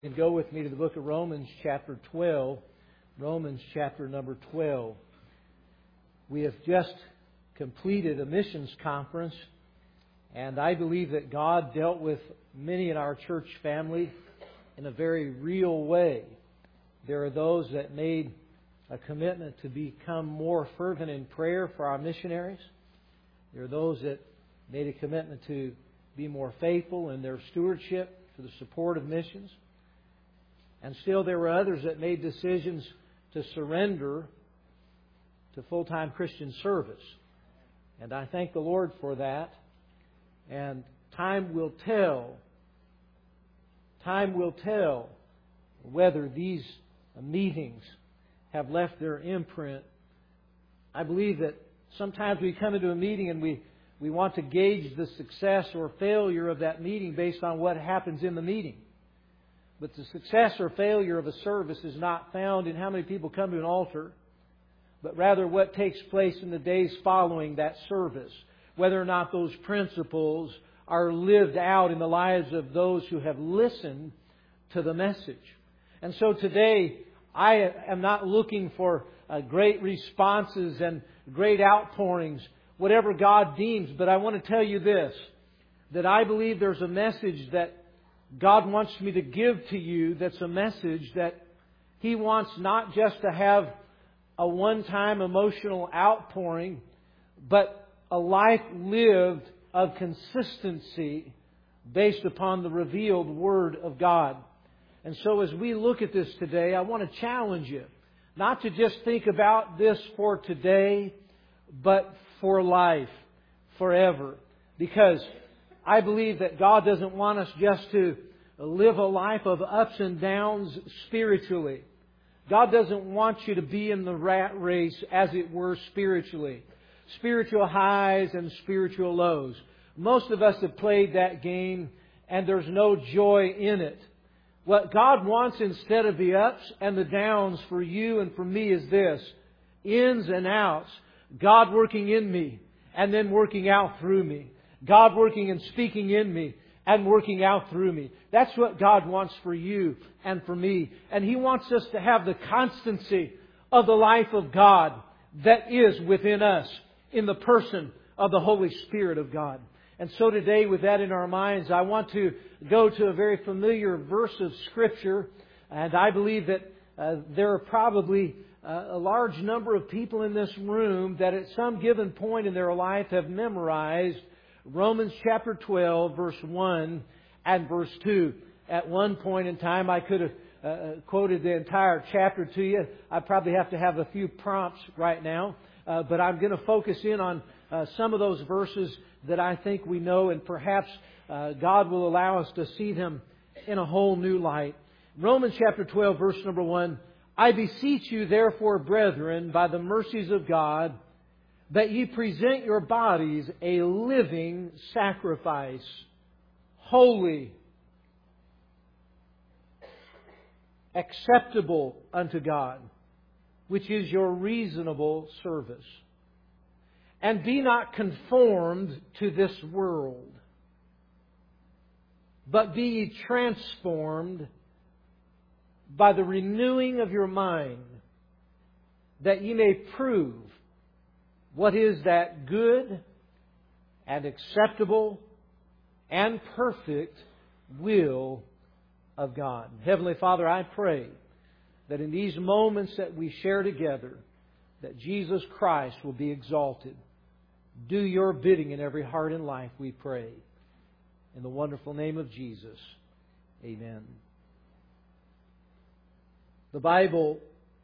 And go with me to the book of Romans chapter 12. Romans chapter number 12. We have just completed a missions conference, and I believe that God dealt with many in our church family in a very real way. There are those that made a commitment to become more fervent in prayer for our missionaries. There are those that made a commitment to be more faithful in their stewardship for the support of missions. And still there were others that made decisions to surrender to full-time Christian service. And I thank the Lord for that. And time will tell whether these meetings have left their imprint. I believe that sometimes we come into a meeting and we want to gauge the success or failure of that meeting based on what happens in the meeting. But the success or failure of a service is not found in how many people come to an altar, but rather what takes place in the days following that service. Whether or not those principles are lived out in the lives of those who have listened to the message. And so today, I am not looking for great responses and great outpourings, whatever God deems. But I want to tell you this, that I believe there's a message that God wants me to give to you that's a message that He wants not just to have a one-time emotional outpouring, but a life lived of consistency based upon the revealed Word of God. And so as we look at this today, I want to challenge you not to just think about this for today, but for life, forever. Because I believe that God doesn't want us just to live a life of ups and downs spiritually. God doesn't want you to be in the rat race, as it were, spiritually. Spiritual highs and spiritual lows. Most of us have played that game, and there's no joy in it. What God wants instead of the ups and the downs for you and for me is this: ins and outs. God working in me and then working out through me. God working and speaking in me and working out through me. That's what God wants for you and for me. And He wants us to have the constancy of the life of God that is within us in the person of the Holy Spirit of God. And so today, with that in our minds, I want to go to a very familiar verse of Scripture. And I believe that there are probably a large number of people in this room that at some given point in their life have memorized Romans chapter 12, verse 1 and verse 2. At one point in time, I could have quoted the entire chapter to you. I probably have to have a few prompts right now. But I'm going to focus in on some of those verses that I think we know, and perhaps God will allow us to see them in a whole new light. Romans chapter 12, verse number 1. I beseech you, therefore, brethren, by the mercies of God, that ye present your bodies a living sacrifice, holy, acceptable unto God, which is your reasonable service. And be not conformed to this world, but be ye transformed by the renewing of your mind, that ye may prove what is that good and acceptable and perfect will of God. Heavenly Father, I pray that in these moments that we share together, that Jesus Christ will be exalted. Do your bidding in every heart and life, we pray. In the wonderful name of Jesus. Amen. The Bible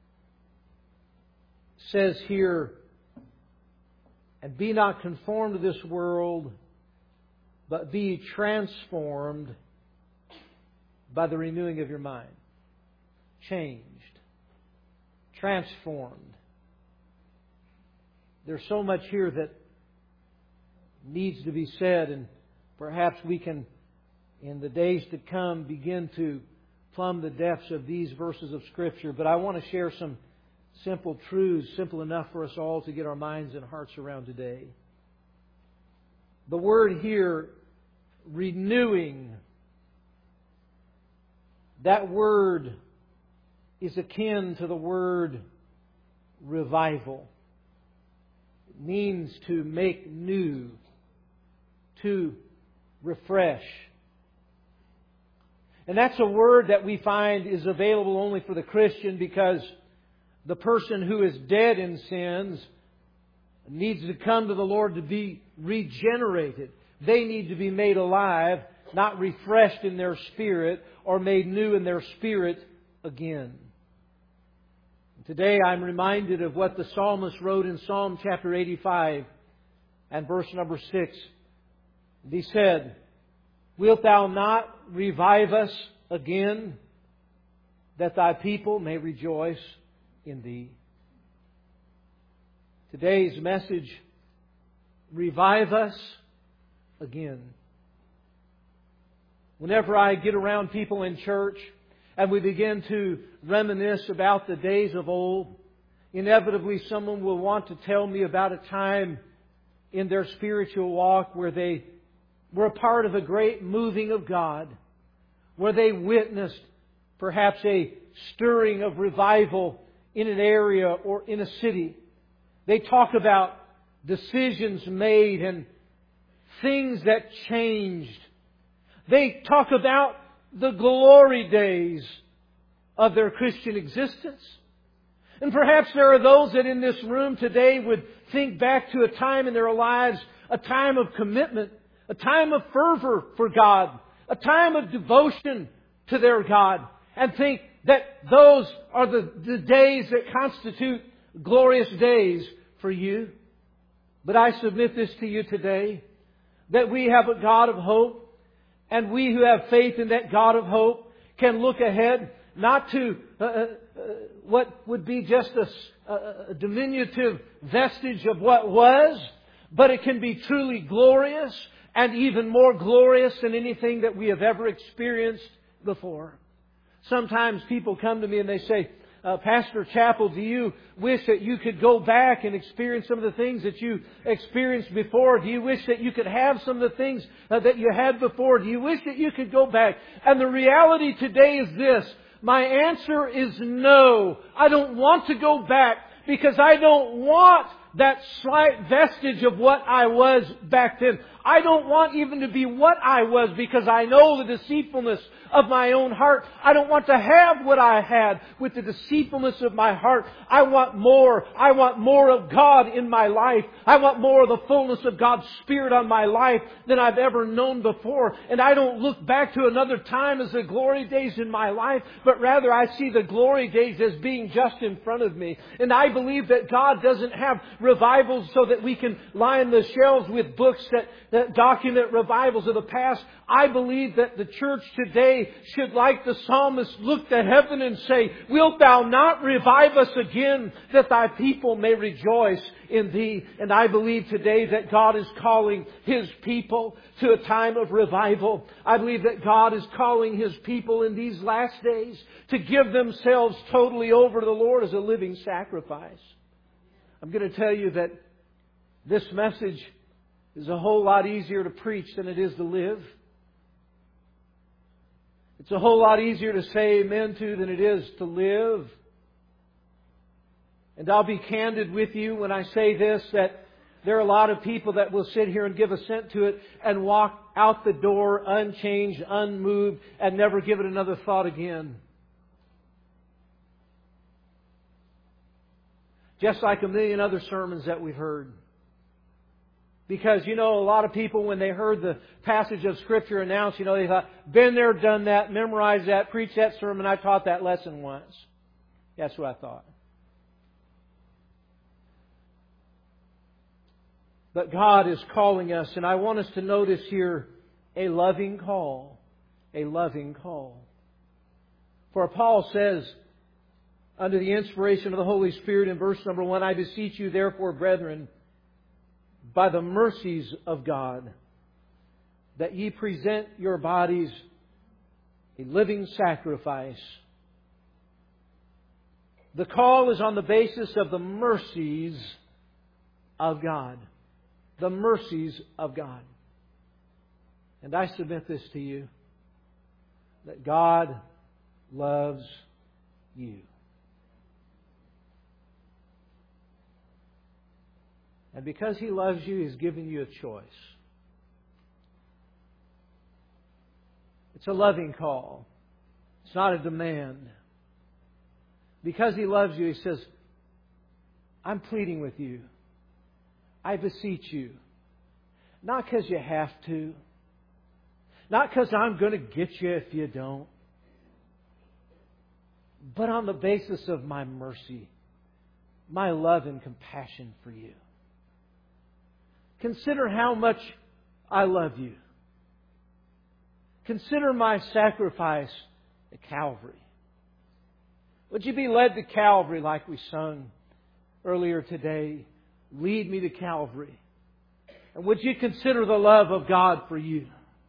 says here, and be not conformed to this world, but be transformed by the renewing of your mind. Changed. Transformed. There's so much here that needs to be said, and perhaps we can, in the days to come, begin to plumb the depths of these verses of Scripture. But I want to share some simple truths, simple enough for us all to get our minds and hearts around today. The word here, renewing, That word is akin to the word revival. It means to make new, to refresh. And that's a word that we find is available only for the Christian, because the person who is dead in sins needs to come to the Lord to be regenerated. They need to be made alive, not refreshed in their spirit or made new in their spirit again. Today I'm reminded of what the psalmist wrote in Psalm chapter 85 and verse number 6. He said, "Wilt Thou not revive us again, that Thy people may rejoice in Thee?" Today's message, revive us again. Whenever I get around people in church and we begin to reminisce about the days of old, inevitably someone will want to tell me about a time in their spiritual walk where they were a part of a great moving of God, where they witnessed perhaps a stirring of revival in an area or in a city. They talk about decisions made and things that changed. They talk about the glory days of their Christian existence. And perhaps there are those that in this room today would think back to a time in their lives, a time of commitment, a time of fervor for God, a time of devotion to their God, and think that those are the days that constitute glorious days for you. But I submit this to you today, that we have a God of hope, and we who have faith in that God of hope can look ahead, not to what would be just a diminutive vestige of what was, but it can be truly glorious and even more glorious than anything that we have ever experienced before. Sometimes people come to me and they say, "Pastor Chappell, do you wish that you could go back and experience some of the things that you experienced before? Do you wish that you could have some of the things that you had before? Do you wish that you could go back?" And the reality today is this. My answer is no. I don't want to go back, because I don't want that slight vestige of what I was back then. I don't want even to be what I was, because I know the deceitfulness of my own heart. I don't want to have what I had with the deceitfulness of my heart. I want more. I want more of God in my life. I want more of the fullness of God's Spirit on my life than I've ever known before. And I don't look back to another time as the glory days in my life, but rather I see the glory days as being just in front of me. And I believe that God doesn't have revivals so that we can line the shelves with books that document revivals of the past. I believe that the church today should, like the psalmist, look to heaven and say, "Wilt Thou not revive us again, that Thy people may rejoice in Thee?" And I believe today that God is calling His people to a time of revival. I believe that God is calling His people in these last days to give themselves totally over to the Lord as a living sacrifice. I'm going to tell you that this message is a whole lot easier to preach than it is to live. It's a whole lot easier to say amen to than it is to live. And I'll be candid with you when I say this, that there are a lot of people that will sit here and give assent to it and walk out the door unchanged, unmoved, and never give it another thought again. Just like a million other sermons that we've heard. Because, a lot of people, when they heard the passage of Scripture announced, they thought, been there, done that, memorized that, preached that sermon, I taught that lesson once. That's what I thought. But God is calling us, and I want us to notice here a loving call. A loving call. For Paul says, under the inspiration of the Holy Spirit in verse number 1, "I beseech you therefore, brethren, by the mercies of God, that ye present your bodies a living sacrifice." The call is on the basis of the mercies of God. The mercies of God. And I submit this to you, that God loves you. And because He loves you, He's given you a choice. It's a loving call. It's not a demand. Because He loves you, He says, I'm pleading with you. I beseech you. Not because you have to. Not because I'm going to get you if you don't. But on the basis of my mercy, my love and compassion for you. Consider how much I love you. Consider my sacrifice at Calvary. Would you be led to Calvary like we sung earlier today? Lead me to Calvary. And would you consider the love of God for you?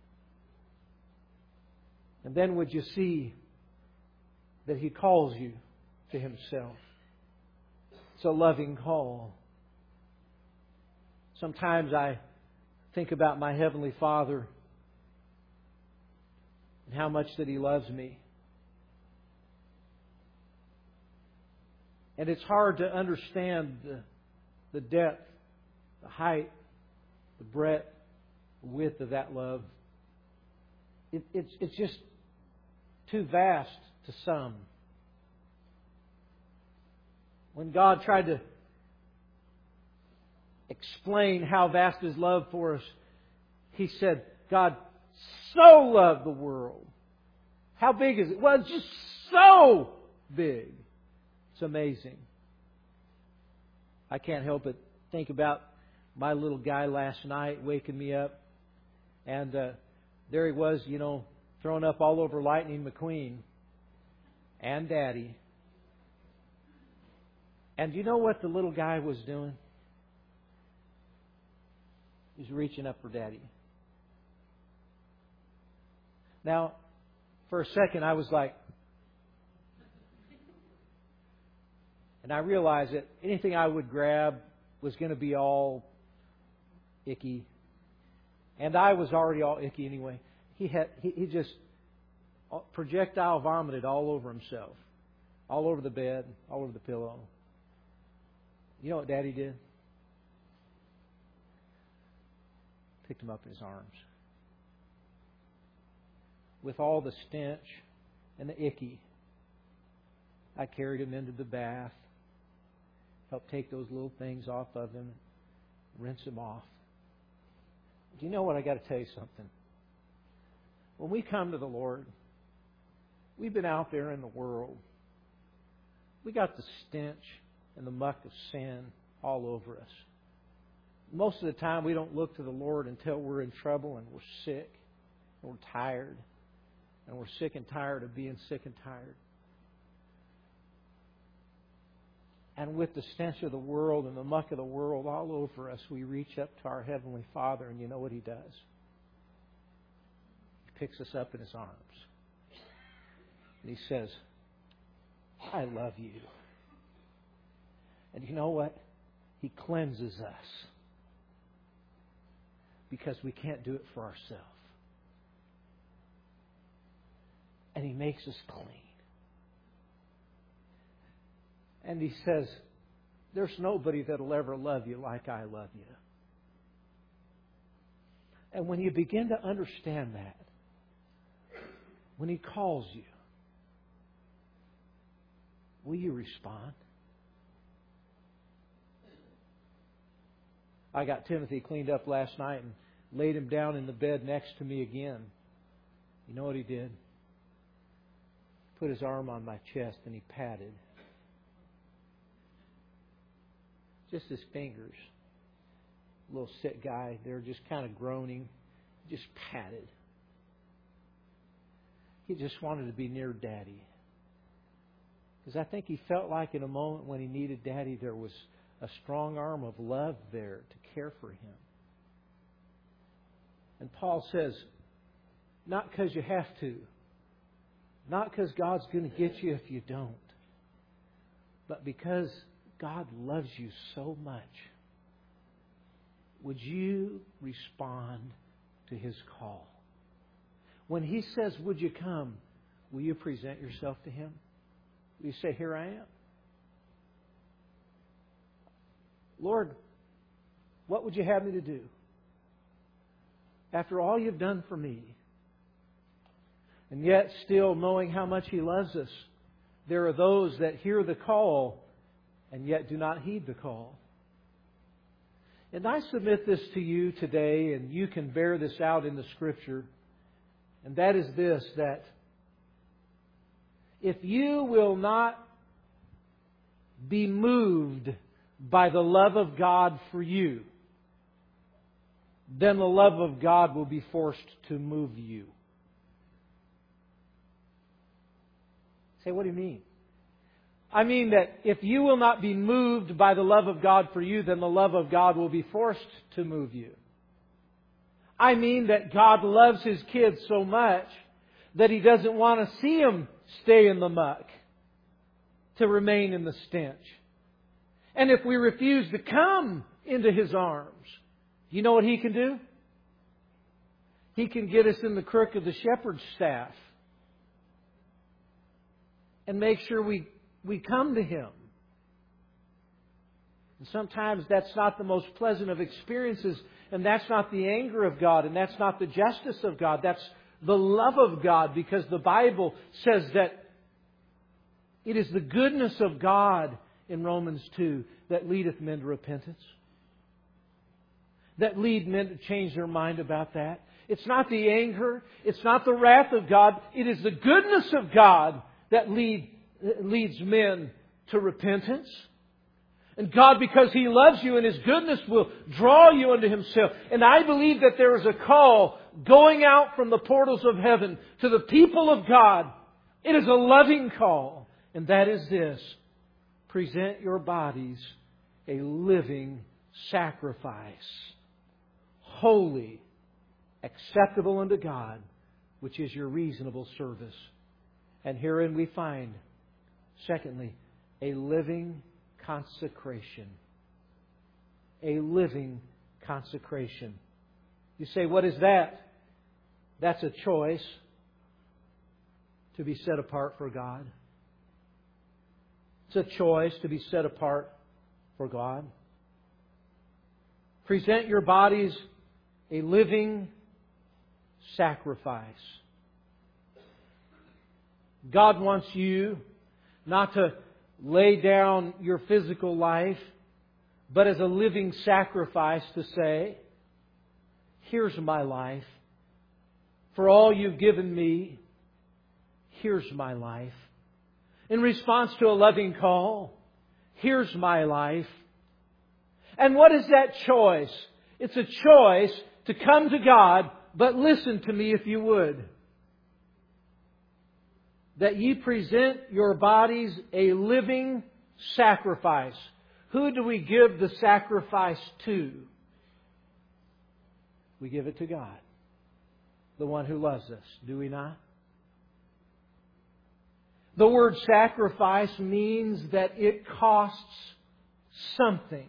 And then would you see that He calls you to Himself? It's a loving call. Sometimes I think about my Heavenly Father and how much that He loves me. And it's hard to understand the depth, the height, the breadth, the width of that love. It's just too vast to some. When God tried to explain how vast His love for us, He said, God so loved the world. How big is it? Well, it's just so big. It's amazing. I can't help but think about my little guy last night waking me up. And there he was, throwing up all over Lightning McQueen and Daddy. And do you know what the little guy was doing? He was reaching up for Daddy. Now, for a second I was like, and I realized that anything I would grab was going to be all icky. And I was already all icky anyway. He just projectile vomited all over himself. All over the bed, all over the pillow. You know what Daddy did? Picked him up in His arms. With all the stench and the icky, I carried him into the bath. Helped take those little things off of him. Rinse him off. Do you know what? I got to tell you something. When we come to the Lord, we've been out there in the world. We got the stench and the muck of sin all over us. Most of the time we don't look to the Lord until we're in trouble and we're sick and we're tired. And we're sick and tired of being sick and tired. And with the stench of the world and the muck of the world all over us, we reach up to our Heavenly Father, and you know what He does? He picks us up in His arms. And He says, I love you. And you know what? He cleanses us. Because we can't do it for ourselves. And He makes us clean. And He says, there's nobody that'll ever love you like I love you. And when you begin to understand that, when He calls you, will you respond? I got Timothy cleaned up last night and laid him down in the bed next to me again. You know what he did? Put his arm on my chest and he patted. Just his fingers. Little sick guy there just kind of groaning. Just patted. He just wanted to be near Daddy. Because I think he felt like in a moment when he needed Daddy, there was a strong arm of love there to care for him. And Paul says, not because you have to. Not because God's going to get you if you don't. But because God loves you so much. Would you respond to His call? When He says, would you come? will you present yourself to Him? Will you say, here I am? Lord, what would you have me to do? After all you've done for me, and yet still knowing how much He loves us, there are those that hear the call and yet do not heed the call. And I submit this to you today, and you can bear this out in the Scripture, and that is this, that if you will not be moved by the love of God for you, then the love of God will be forced to move you. Say, what do you mean? I mean that if you will not be moved by the love of God for you, then the love of God will be forced to move you. I mean that God loves His kids so much that He doesn't want to see them stay in the muck, to remain in the stench. And if we refuse to come into His arms, you know what He can do? He can get us in the crook of the shepherd's staff and make sure we come to Him. And sometimes that's not the most pleasant of experiences, and that's not the anger of God, and that's not the justice of God. That's the love of God, because the Bible says that it is the goodness of God in Romans 2 that leadeth men to repentance. That lead men to change their mind about that. It's not the anger. It's not the wrath of God. It is the goodness of God that leads men to repentance. And God, because He loves you and His goodness, will draw you unto Himself. And I believe that there is a call going out from the portals of heaven to the people of God. It is a loving call. And that is this: present your bodies a living sacrifice, holy, acceptable unto God, which is your reasonable service. And herein we find, secondly, a living consecration. A living consecration. You say, what is that? That's a choice to be set apart for God. It's a choice to be set apart for God. Present your bodies a living sacrifice. God wants you not to lay down your physical life, but as a living sacrifice to say, here's my life. For all you've given me, here's my life. In response to a loving call, here's my life. And what is that choice? It's a choice to come to God, but listen to me if you would. That ye present your bodies a living sacrifice. Who do we give the sacrifice to? We give it to God, the one who loves us, do we not? The word sacrifice means that it costs something.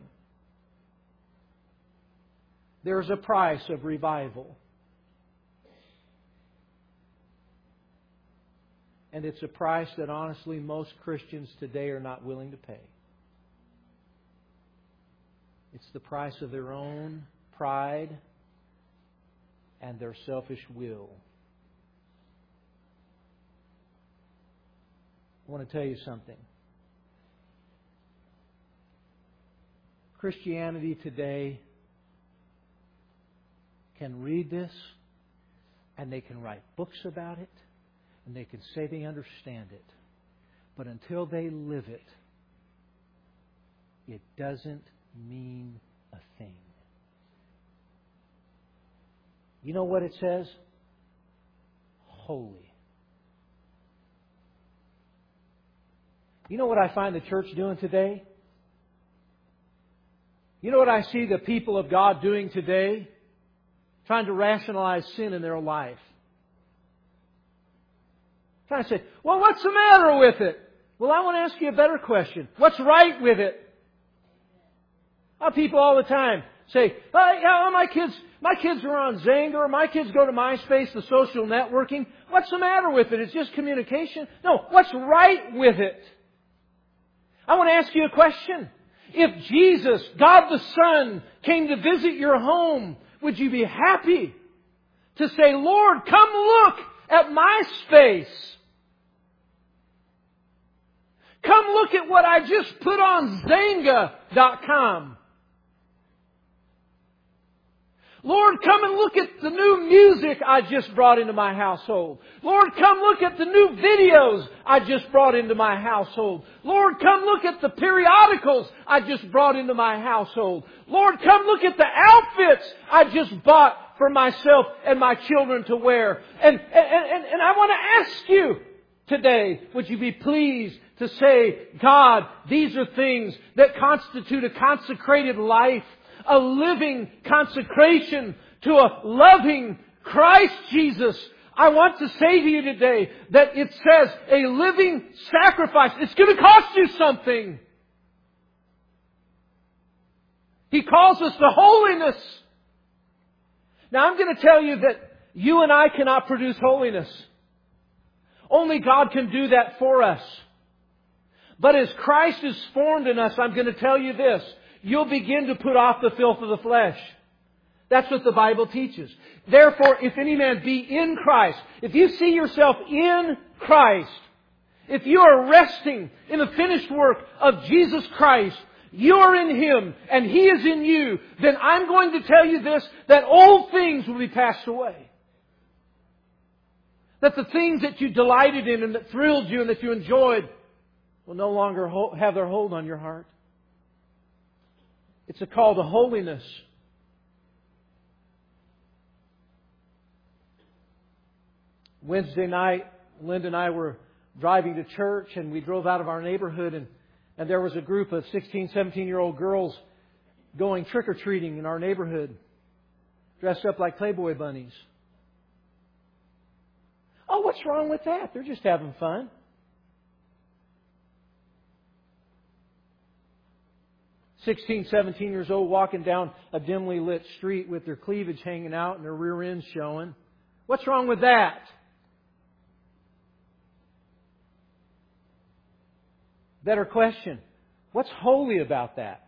There's a price of revival. And it's a price that honestly most Christians today are not willing to pay. It's the price of their own pride and their selfish will. I want to tell you something. Christianity today can read this, and they can write books about it, and they can say they understand it. But until they live it, it doesn't mean a thing. You know what it says? Holy. You know what I find the church doing today? You know what I see the people of God doing today? Trying to rationalize sin in their life. Trying to say, well, what's the matter with it? Well, I want to ask you a better question. What's right with it? People all the time Say, oh, yeah, my kids are on Xanga, or my kids go to MySpace, the social networking. What's the matter with it? It's just communication. No, what's right with it? I want to ask you a question. If Jesus, God the Son, came to visit your home, would you be happy to say, Lord, come look at my space. Come look at what I just put on Xanga.com. Lord, come and look at the new music I just brought into my household. Lord, come look at the new videos I just brought into my household. Lord, come look at the periodicals I just brought into my household. Lord, come look at the outfits I just bought for myself and my children to wear. And I want to ask you today, would you be pleased to say, God, these are things that constitute a consecrated life, a living consecration to a loving Christ Jesus. I want to say to you today that it says a living sacrifice. It's going to cost you something. He calls us to holiness. Now I'm going to tell you that you and I cannot produce holiness. Only God can do that for us. But as Christ is formed in us, I'm going to tell you this. You'll begin to put off the filth of the flesh. That's what the Bible teaches. Therefore, if any man be in Christ, if you see yourself in Christ, if you are resting in the finished work of Jesus Christ, you are in Him and He is in you, then I'm going to tell you this, that old things will be passed away. That the things that you delighted in and that thrilled you and that you enjoyed will no longer have their hold on your heart. It's a call to holiness. Wednesday night, Linda and I were driving to church and we drove out of our neighborhood and there was a group of 16, 17-year-old girls going trick-or-treating in our neighborhood, dressed up like Playboy bunnies. Oh, what's wrong with that? They're just having fun. 16, 17 years old walking down a dimly lit street with their cleavage hanging out and their rear ends showing. What's wrong with that? Better question. What's holy about that?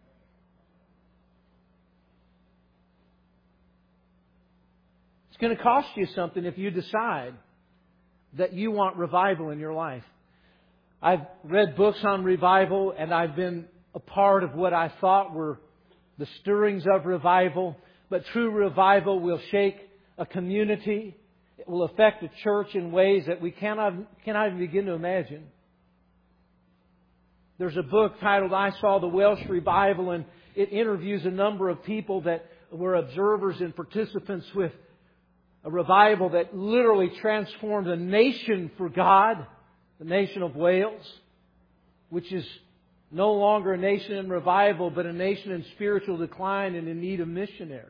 It's going to cost you something if you decide that you want revival in your life. I've read books on revival and I've been a part of what I thought were the stirrings of revival. But true revival will shake a community. It will affect a church in ways that we cannot even begin to imagine. There's a book titled I Saw the Welsh Revival, and it interviews a number of people that were observers and participants with a revival that literally transformed a nation for God, the nation of Wales, which is no longer a nation in revival, but a nation in spiritual decline and in need of missionaries.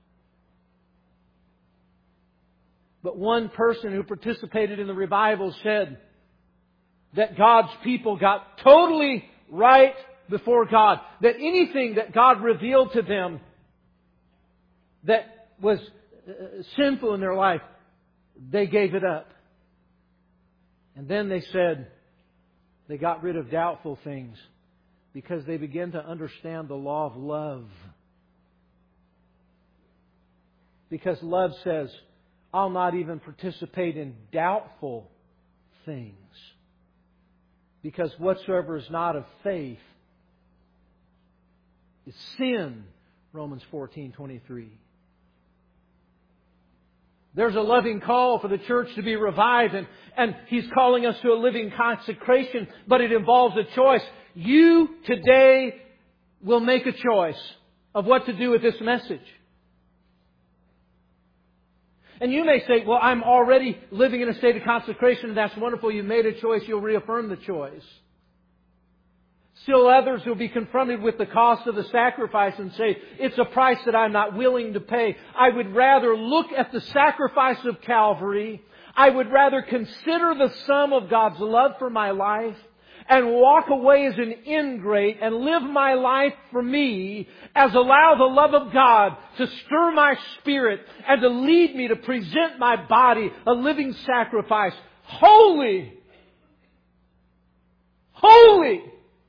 But one person who participated in the revival said that God's people got totally right before God. That anything that God revealed to them that was sinful in their life, they gave it up. And then they said they got rid of doubtful things because they began to understand the law of love. Because love says, I'll not even participate in doubtful things. Because whatsoever is not of faith is sin. Romans 14:23. There's a loving call for the church to be revived, and He's calling us to a living consecration, but it involves a choice. You today will make a choice of what to do with this message. And you may say, well, I'm already living in a state of consecration. That's wonderful. You made a choice. You'll reaffirm the choice. Still others will be confronted with the cost of the sacrifice and say, it's a price that I'm not willing to pay. I would rather look at the sacrifice of Calvary. I would rather consider the sum of God's love for my life. and walk away as an ingrate and live my life for me as allow the love of God to stir my spirit and to lead me to present my body a living sacrifice, holy. Holy.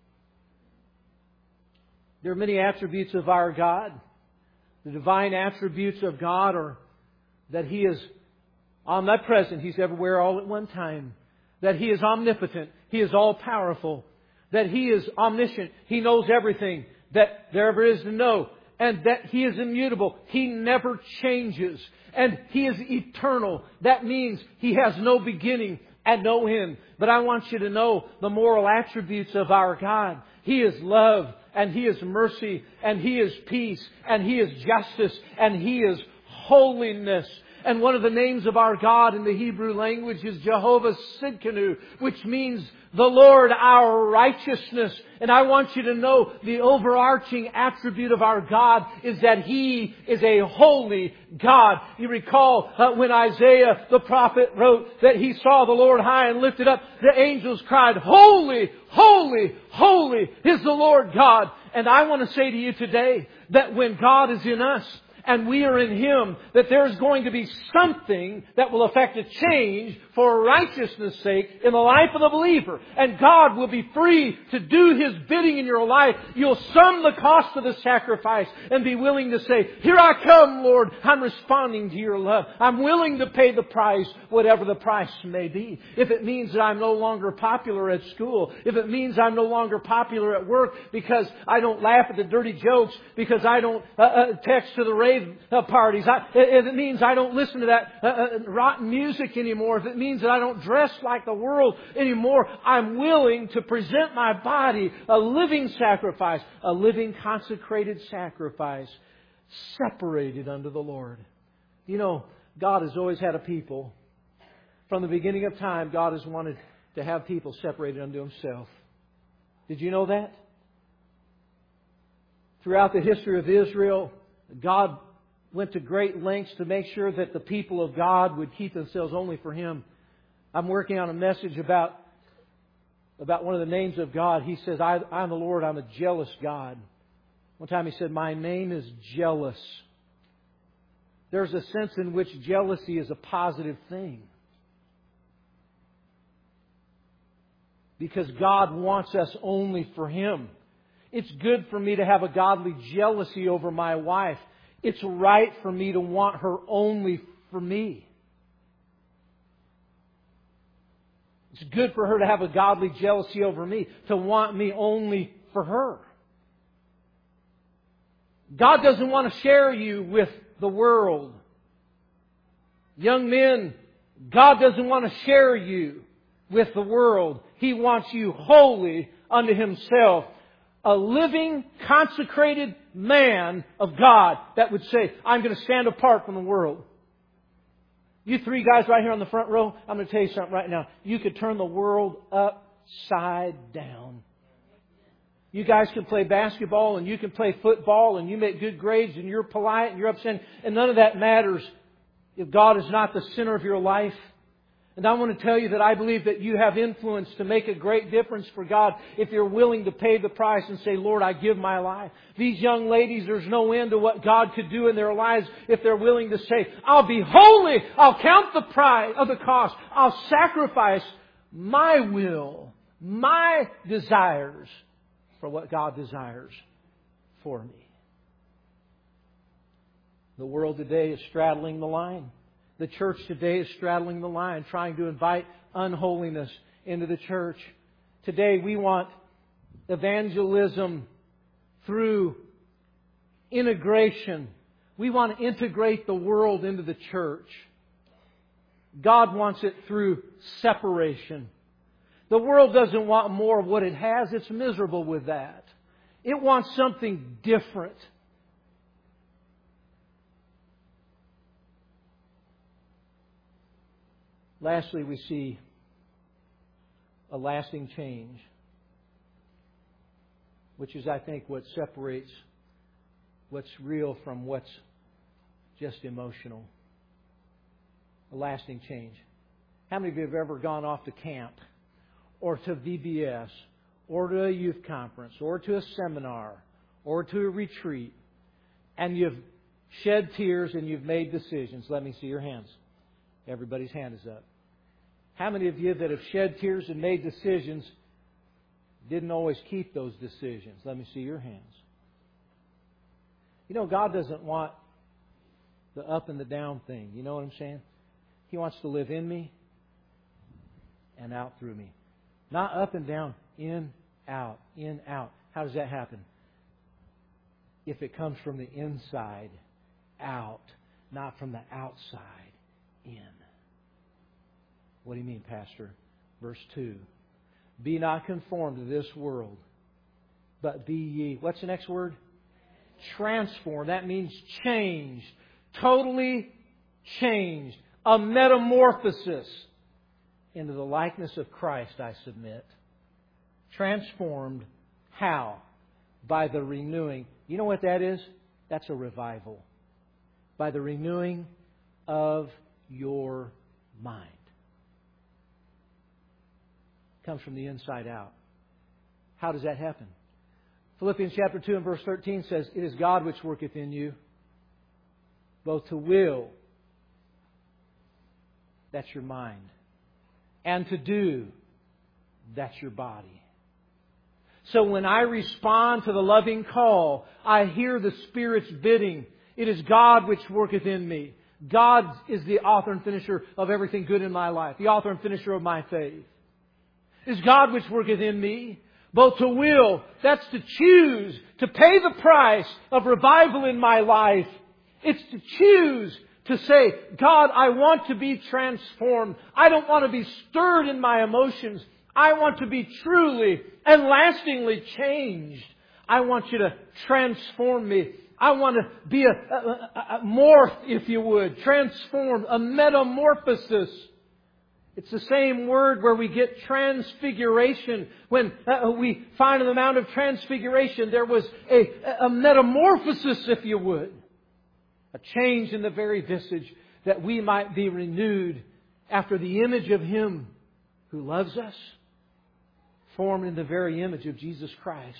There are many attributes of our God. The divine attributes of God are that He is omnipresent. He's everywhere all at one time. That He is omnipotent. He is all-powerful. That He is omniscient. He knows everything that there ever is to know. And that He is immutable. He never changes. And He is eternal. That means He has no beginning and no end. But I want you to know the moral attributes of our God. He is love, and He is mercy, and He is peace, and He is justice, and He is holiness. And one of the names of our God in the Hebrew language is Jehovah Sidkenu, which means the Lord our righteousness. And I want you to know the overarching attribute of our God is that He is a holy God. You recall when Isaiah the prophet wrote that he saw the Lord high and lifted up, the angels cried, "Holy, holy, holy is the Lord God." And I want to say to you today that when God is in us, and we are in Him, that there's going to be something that will affect a change for righteousness' sake in the life of the believer. And God will be free to do His bidding in your life. You'll sum the cost of the sacrifice and be willing to say, "Here I come, Lord. I'm responding to your love. I'm willing to pay the price, whatever the price may be." If it means that I'm no longer popular at school, if it means I'm no longer popular at work because I don't laugh at the dirty jokes, because I don't text to the rave parties, if it means I don't listen to that rotten music anymore, if it means that I don't dress like the world anymore, I'm willing to present my body a living sacrifice, a living consecrated sacrifice, separated unto the Lord. You know, God has always had a people. From the beginning of time, God has wanted to have people separated unto Himself. Did you know that? Throughout the history of Israel, God went to great lengths to make sure that the people of God would keep themselves only for Him. I'm working on a message about one of the names of God. He says, I'm the Lord, I'm a jealous God. One time He said, "My name is jealous." There's a sense in which jealousy is a positive thing. Because God wants us only for Him. It's good for me to have a godly jealousy over my wife. It's right for me to want her only for me. It's good for her to have a godly jealousy over me, to want me only for her. God doesn't want to share you with the world. Young men, God doesn't want to share you with the world. He wants you holy unto Himself. A living, consecrated man of God that would say, "I'm going to stand apart from the world." You three guys right here on the front row, I'm going to tell you something right now. You could turn the world upside down. You guys can play basketball and you can play football and you make good grades and you're polite and you're upstanding. And none of that matters if God is not the center of your life. And I want to tell you that I believe that you have influence to make a great difference for God if you're willing to pay the price and say, "Lord, I give my life." These young ladies, there's no end to what God could do in their lives if they're willing to say, "I'll be holy. I'll count the price of the cost. I'll sacrifice my will, my desires for what God desires for me." The world today is straddling the line. The church today is straddling the line, trying to invite unholiness into the church. Today we want evangelism through integration. We want to integrate the world into the church. God wants it through separation. The world doesn't want more of what it has. It's miserable with that. It wants something different. Lastly, we see a lasting change, which is, I think, what separates what's real from what's just emotional. A lasting change. How many of you have ever gone off to camp or to VBS or to a youth conference, or to a seminar, or to a retreat, and you've shed tears and you've made decisions? Let me see your hands. Everybody's hand is up. How many of you that have shed tears and made decisions didn't always keep those decisions? Let me see your hands. You know, God doesn't want the up and the down thing. You know what I'm saying? He wants to live in me and out through me. Not up and down, in, out, in, out. How does that happen? If it comes from the inside out, not from the outside in. What do you mean, Pastor? Verse 2. Be not conformed to this world, but be ye. What's the next word? Transformed. That means changed. Totally changed. A metamorphosis into the likeness of Christ, I submit. Transformed. How? By the renewing. You know what that is? That's a revival. By the renewing of your mind. It comes from the inside out. How does that happen? Philippians chapter 2 and verse 13 says, It is God which worketh in you, both to will, that's your mind, and to do, that's your body. So when I respond to the loving call, I hear the Spirit's bidding. It is God which worketh in me. God is the author and finisher of everything good in my life, the author and finisher of my faith. It is God which worketh in me, both to will, that's to choose, to pay the price of revival in my life. It's to choose to say, God, I want to be transformed. I don't want to be stirred in my emotions. I want to be truly and lastingly changed. I want you to transform me. I want to be a morph, if you would. Transformed, a metamorphosis. It's the same word where we get transfiguration. When we find in the Mount of Transfiguration, there was a metamorphosis, if you would. A change in the very visage that we might be renewed after the image of Him who loves us, formed in the very image of Jesus Christ.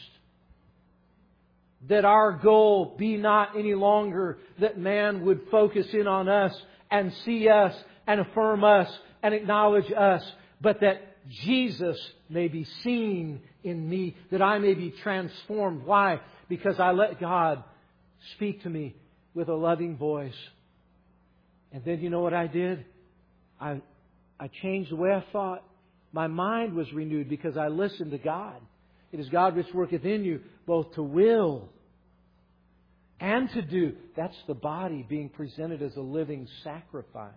That our goal be not any longer that man would focus in on us and see us and affirm us and acknowledge us, but that Jesus may be seen in me, that I may be transformed. Why? Because I let God speak to me with a loving voice. And then you know what I did? I changed the way I thought. My mind was renewed because I listened to God. It is God which worketh in you, both to will and to do. That's the body being presented as a living sacrifice.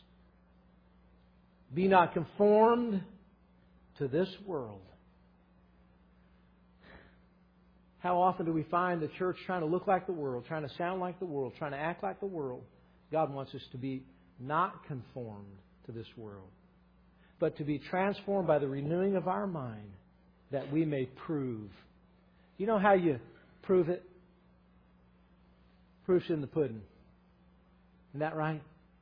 Be not conformed to this world. How often do we find the church trying to look like the world, trying to sound like the world, trying to act like the world? God wants us to be not conformed to this world, but to be transformed by the renewing of our mind, that we may prove. You know how you prove it? Proof's in the pudding. Isn't that right?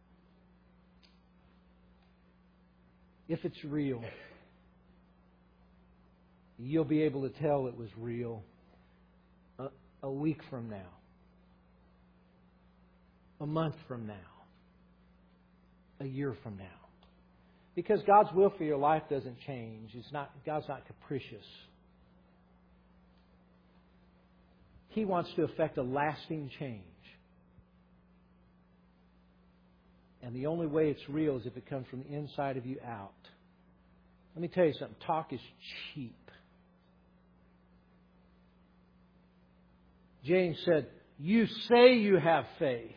If it's real, you'll be able to tell it was real a week from now, a month from now, a year from now. Because God's will for your life doesn't change. God's not capricious. He wants to effect a lasting change. And the only way it's real is if it comes from the inside of you out. Let me tell you something. Talk is cheap. James said, you say you have faith.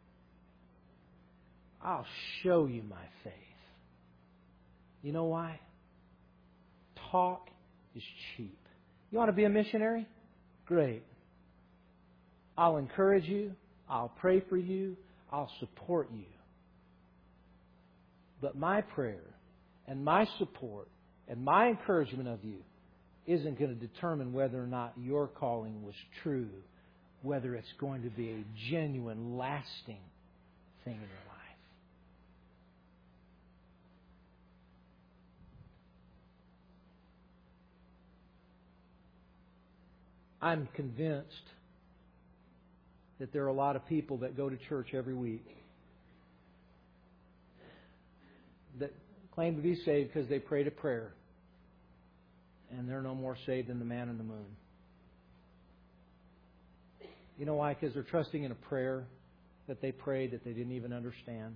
I'll show you my faith. You know why? Talk is cheap. You want to be a missionary? Great. I'll encourage you. I'll pray for you. I'll support you. But my prayer and my support and my encouragement of you isn't going to determine whether or not your calling was true, whether it's going to be a genuine, lasting thing in your life. I'm convinced that there are a lot of people that go to church every week that claim to be saved because they prayed a prayer, and they're no more saved than the man in the moon. You know why? Because they're trusting in a prayer that they prayed that they didn't even understand.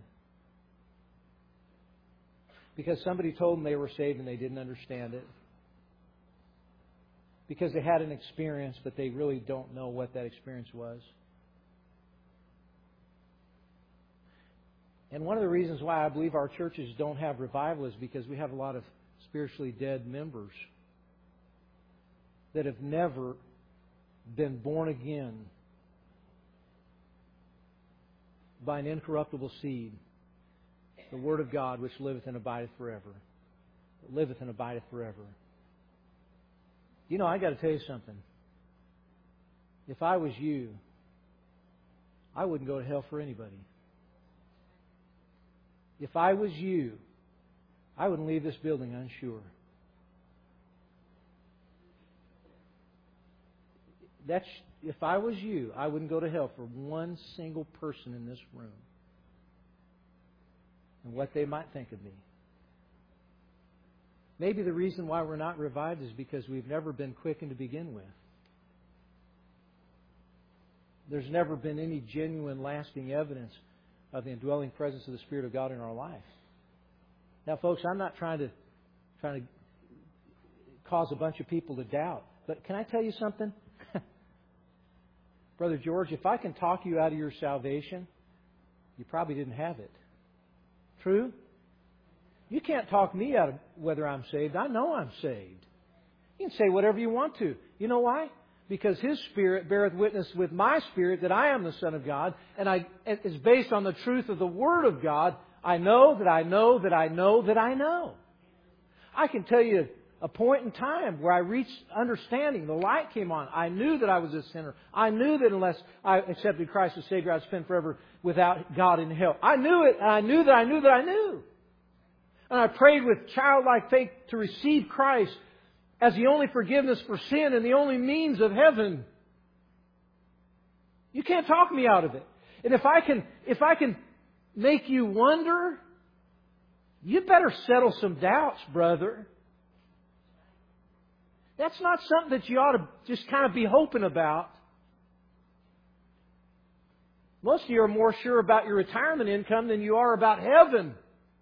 Because somebody told them they were saved and they didn't understand it. Because they had an experience, but they really don't know what that experience was. And one of the reasons why I believe our churches don't have revival is because we have a lot of spiritually dead members that have never been born again by an incorruptible seed, the Word of God, which liveth and abideth forever. Liveth and abideth forever. You know, I got to tell you something. If I was you, I wouldn't go to hell for anybody. If I was you, I wouldn't leave this building unsure. If I was you, I wouldn't go to hell for one single person in this room and what they might think of me. Maybe the reason why we're not revived is because we've never been quickened to begin with. There's never been any genuine, lasting evidence of the indwelling presence of the Spirit of God in our life. Now, folks, I'm not trying to cause a bunch of people to doubt. But can I tell you something? Brother George, if I can talk you out of your salvation, you probably didn't have it. True? You can't talk me out of whether I'm saved. I know I'm saved. You can say whatever you want to. You know why? Because His Spirit beareth witness with my spirit that I am the Son of God, and it is based on the truth of the Word of God. I know that I know that I know that I know. I can tell you a point in time where I reached understanding. The light came on. I knew that I was a sinner. I knew that unless I accepted Christ as Savior, I'd spend forever without God in hell. I knew it, and I knew that I knew that I knew. And I prayed with childlike faith to receive Christ as the only forgiveness for sin and the only means of heaven. You can't talk me out of it. And if I can make you wonder, you better settle some doubts, brother. That's not something that you ought to just kind of be hoping about. Most of you are more sure about your retirement income than you are about heaven.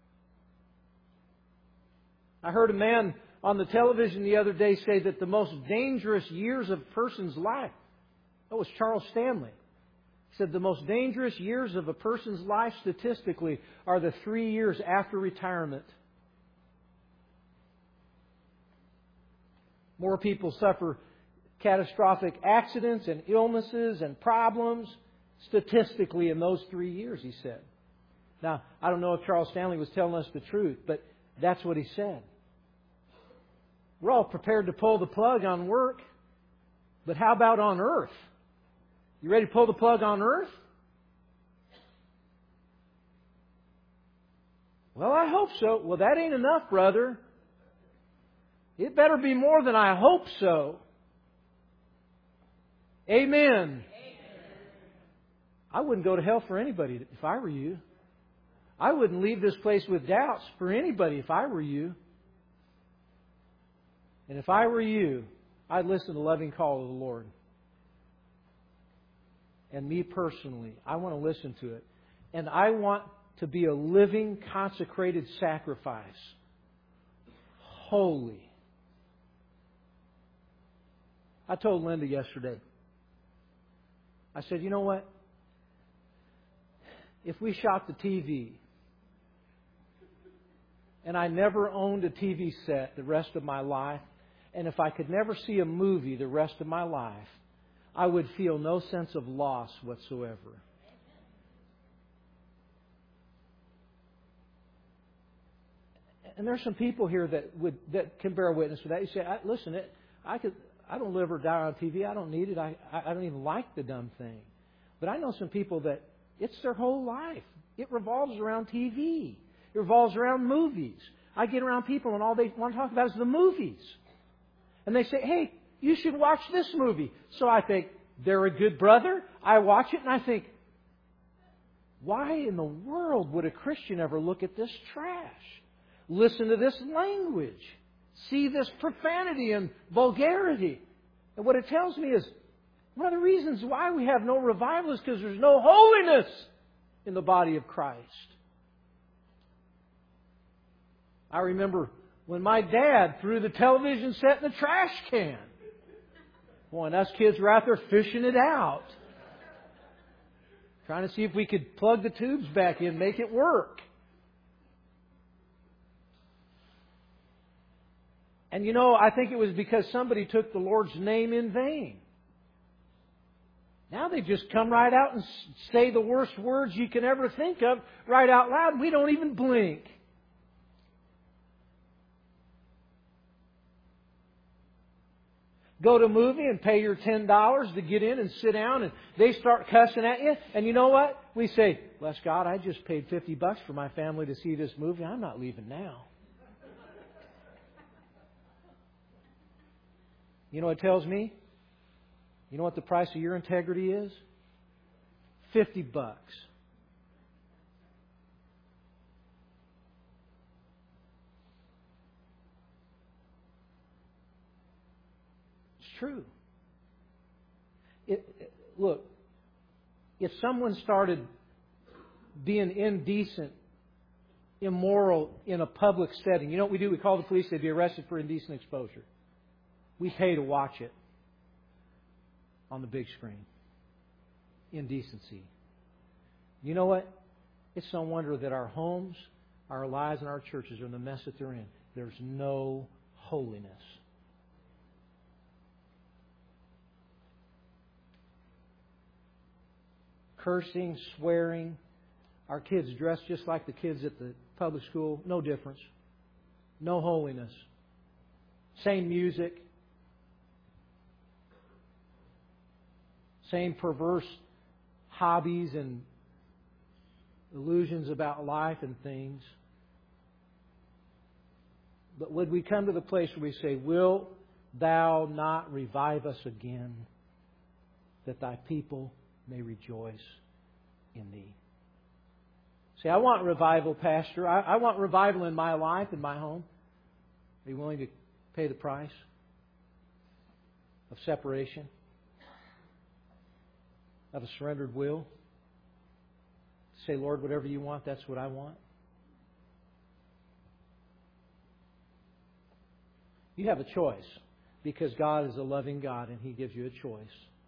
I heard a man on the television the other day say that the most dangerous years of a person's life, that was Charles Stanley. He said the most dangerous years of a person's life statistically are the 3 years after retirement. More people suffer catastrophic accidents and illnesses and problems statistically in those 3 years, he said. Now, I don't know if Charles Stanley was telling us the truth, but that's what he said. We're all prepared to pull the plug on work, but how about on earth? You ready to pull the plug on earth? Well, I hope so. Well, that ain't enough, brother. It better be more than I hope so. Amen. I wouldn't go to hell for anybody if I were you. I wouldn't leave this place with doubts for anybody if I were you. And if I were you, I'd listen to the loving call of the Lord. And me personally, I want to listen to it. And I want to be a living, consecrated sacrifice. Holy. I told Linda yesterday, I said, you know what? If we shot the TV and I never owned a TV set the rest of my life, and if I could never see a movie the rest of my life, I would feel no sense of loss whatsoever. And there's some people here that can bear witness to that. You say, listen, I don't live or die on TV. I don't need it. I don't even like the dumb thing. But I know some people that it's their whole life. It revolves around TV. It revolves around movies. I get around people and all they want to talk about is the movies. And they say, hey, you should watch this movie. So I think, they're a good brother. I watch it and I think, why in the world would a Christian ever look at this trash? Listen to this language. See this profanity and vulgarity. And what it tells me is, one of the reasons why we have no revival is because there's no holiness in the body of Christ. I remember when my dad threw the television set in the trash can. Boy, and us kids were out there fishing it out. Trying to see if we could plug the tubes back in, make it work. And you know, I think it was because somebody took the Lord's name in vain. Now they just come right out and say the worst words you can ever think of right out loud, and we don't even blink. Go to a movie and pay your $10 to get in and sit down, and they start cussing at you. And you know what? We say, bless God, I just paid $50 for my family to see this movie. I'm not leaving now. You know what it tells me? You know what the price of your integrity is? $50. True. Look, if someone started being indecent, immoral in a public setting, you know what we do? We call the police, they'd be arrested for indecent exposure. We pay to watch it on the big screen. Indecency. You know what? It's no wonder that our homes, our lives, and our churches are in the mess that they're in. There's no holiness. Cursing, swearing. Our kids dress just like the kids at the public school. No difference. No holiness. Same music. Same perverse hobbies and illusions about life and things. But would we come to the place where we say, "Wilt thou not revive us again, that thy people may rejoice in thee"? Say, I want revival, Pastor. I want revival in my life, in my home. Are you willing to pay the price of separation? Of a surrendered will? Say, Lord, whatever you want, that's what I want. You have a choice, because God is a loving God and He gives you a choice.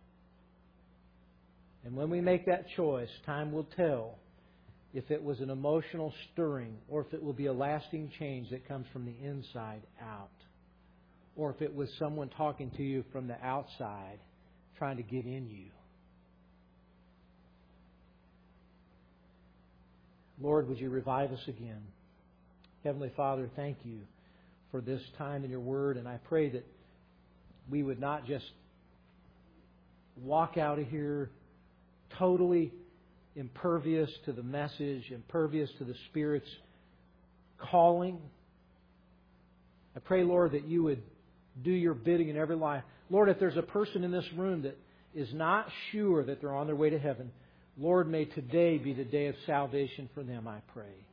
And when we make that choice, time will tell if it was an emotional stirring, or if it will be a lasting change that comes from the inside out, or if it was someone talking to you from the outside trying to get in you. Lord, would you revive us again? Heavenly Father, thank you for this time in your Word, and I pray that we would not just walk out of here totally impervious to the message, impervious to the Spirit's calling. I pray, Lord, that you would do your bidding in every life. Lord, if there's a person in this room that is not sure that they're on their way to heaven, Lord, may today be the day of salvation for them, I pray.